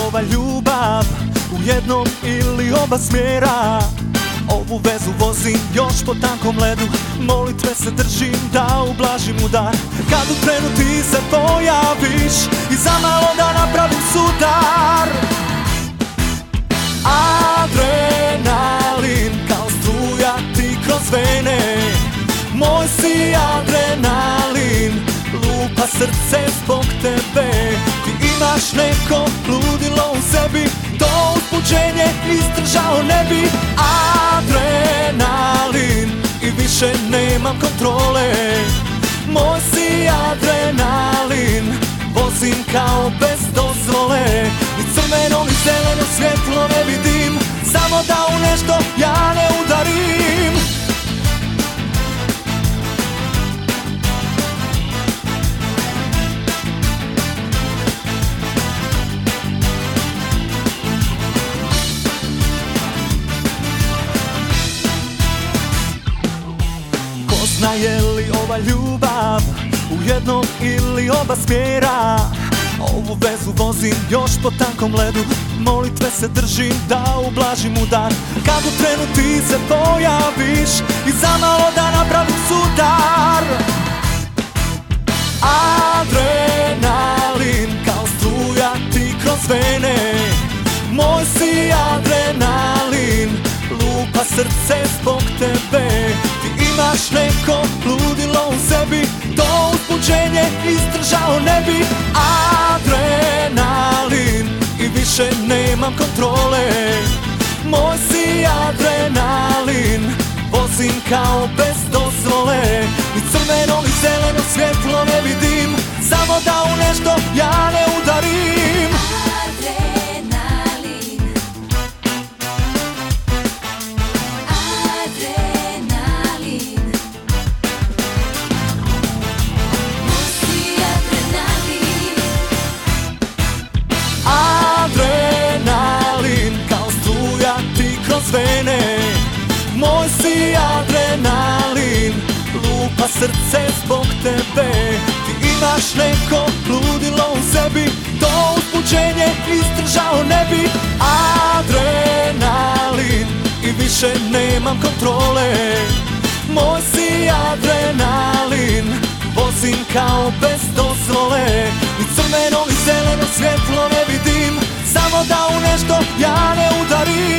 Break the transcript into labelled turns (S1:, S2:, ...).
S1: ova ljubav u jednom ili oba smjera? Ovu vezu vozim još po tankom ledu, molitve se držim da ublažim udar. Kad u trenu ti se pojaviš i za malo da napravim sudar. Adrenalin kao struja ti kroz vene, moj si adrenalin, lupa srce zbog tebe. Ti imaš neko ludilo u sebi, to uzbuđenje izdržao ne bi. Adrenalin i više nemam kontrole, moj si adrenalin, vozim kao bez dozvole. Ni crveno ni zeleno svjetlo ne vidim, samo da u nešto ja ne udarim. Poznaje li ova ljubav u jednom ili oba smjera? Ovu vezu vozim još po tankom ledu, molitve se držim da ublažim udar. Kad u trenu ti se pojaviš i za malo da napravim sudar. Adrenalin kao struja ti kroz vene, moj si adrenalin, lupa srce zbog tebe. Ti imaš neko ludilo u sebi, to uzbuđenje izdržao ne bi. Adrenalin i više nemam kontrole, moj si adrenalin, vozim kao bez dozvole. Ni crveno ni zeleno svjetlo ne vidim, samo da u nešto ja ne udarim. Vene, moj si adrenalin, lupa srce zbog tebe. Ti imaš neko ludilo u sebi, to uzbuđenje izdržao ne bi. Adrenalin i više nemam kontrole, moj si adrenalin, vozim kao bez dozvole. Ni crveno ni zeleno svjetlo ne vidim, samo da u nešto ja ne udarim.